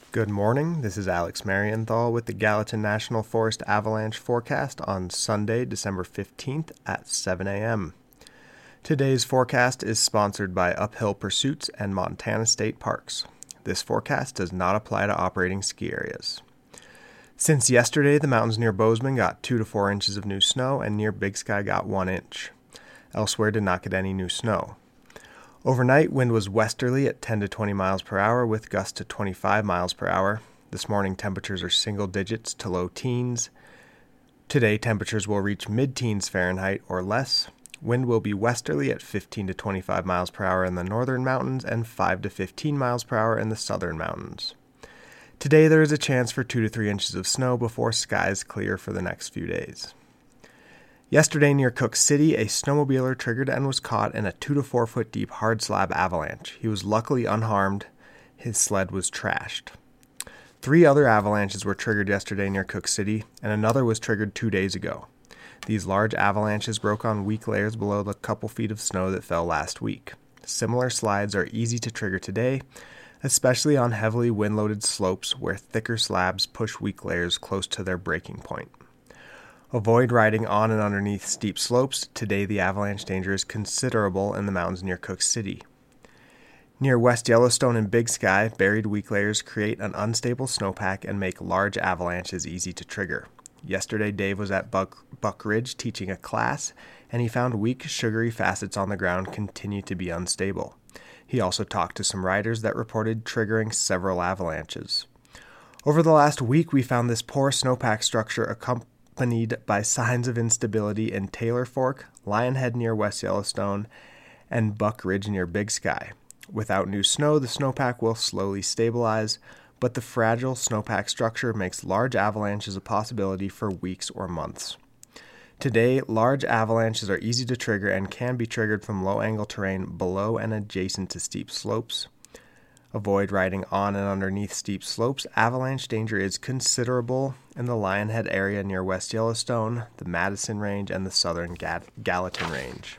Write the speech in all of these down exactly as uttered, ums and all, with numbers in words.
Good morning, this is Alex Marienthal with the Gallatin National Forest Avalanche Forecast on Sunday, December fifteenth at seven a.m. Today's forecast is sponsored by Uphill Pursuits and Montana State Parks. This forecast does not apply to operating ski areas. Since yesterday, the mountains near Bozeman got two to four inches of new snow and near Big Sky got one inch. Elsewhere did not get any new snow. Overnight, wind was westerly at ten to twenty miles per hour with gusts to twenty-five miles per hour. This morning, temperatures are single digits to low teens. Today, temperatures will reach mid-teens Fahrenheit or less. Wind will be westerly at fifteen to twenty-five miles per hour in the northern mountains and five to fifteen miles per hour in the southern mountains. Today, there is a chance for two to three inches of snow before skies clear for the next few days. Yesterday near Cook City, a snowmobiler triggered and was caught in a two to four foot deep hard slab avalanche. He was luckily unharmed. His sled was trashed. Three other avalanches were triggered yesterday near Cook City, and another was triggered two days ago. These large avalanches broke on weak layers below the couple feet of snow that fell last week. Similar slides are easy to trigger today, especially on heavily wind-loaded slopes where thicker slabs push weak layers close to their breaking point. Avoid riding on and underneath steep slopes. Today, the avalanche danger is considerable in the mountains near Cook City. Near West Yellowstone and Big Sky, buried weak layers create an unstable snowpack and make large avalanches easy to trigger. Yesterday, Dave was at Buck, Buck Ridge teaching a class, and he found weak, sugary facets on the ground continue to be unstable. He also talked to some riders that reported triggering several avalanches. Over the last week, we found this poor snowpack structure accompanied accompanied by signs of instability in Taylor Fork, Lionhead near West Yellowstone, and Buck Ridge near Big Sky. Without new snow, the snowpack will slowly stabilize, but the fragile snowpack structure makes large avalanches a possibility for weeks or months. Today, large avalanches are easy to trigger and can be triggered from low-angle terrain below and adjacent to steep slopes. Avoid riding on and underneath steep slopes. Avalanche danger is considerable in the Lionhead area near West Yellowstone, the Madison Range, and the southern Ga- Gallatin Range.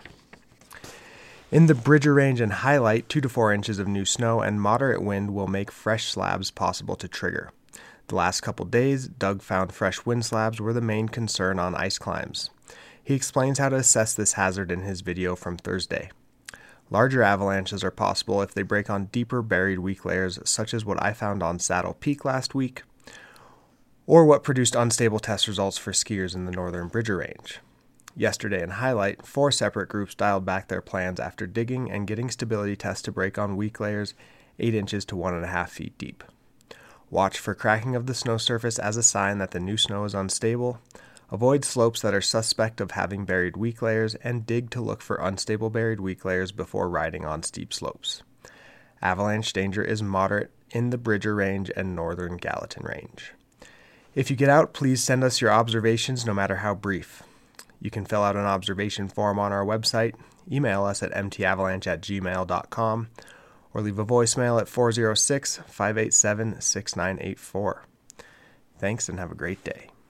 In the Bridger Range and Highlight, two to four inches of new snow and moderate wind will make fresh slabs possible to trigger. The last couple days, Doug found fresh wind slabs were the main concern on ice climbs. He explains how to assess this hazard in his video from Thursday. Larger avalanches are possible if they break on deeper buried weak layers, such as what I found on Saddle Peak last week, or what produced unstable test results for skiers in the northern Bridger Range. Yesterday in Highlight, four separate groups dialed back their plans after digging and getting stability tests to break on weak layers eight inches to one and a half feet deep. Watch for cracking of the snow surface as a sign that the new snow is unstable. Avoid slopes that are suspect of having buried weak layers, and dig to look for unstable buried weak layers before riding on steep slopes. Avalanche danger is moderate in the Bridger Range and northern Gallatin Range. If you get out, please send us your observations, no matter how brief. You can fill out an observation form on our website, email us at m t avalanche at gmail dot com, or leave a voicemail at four oh six, five eight seven, six nine eight four. Thanks and have a great day.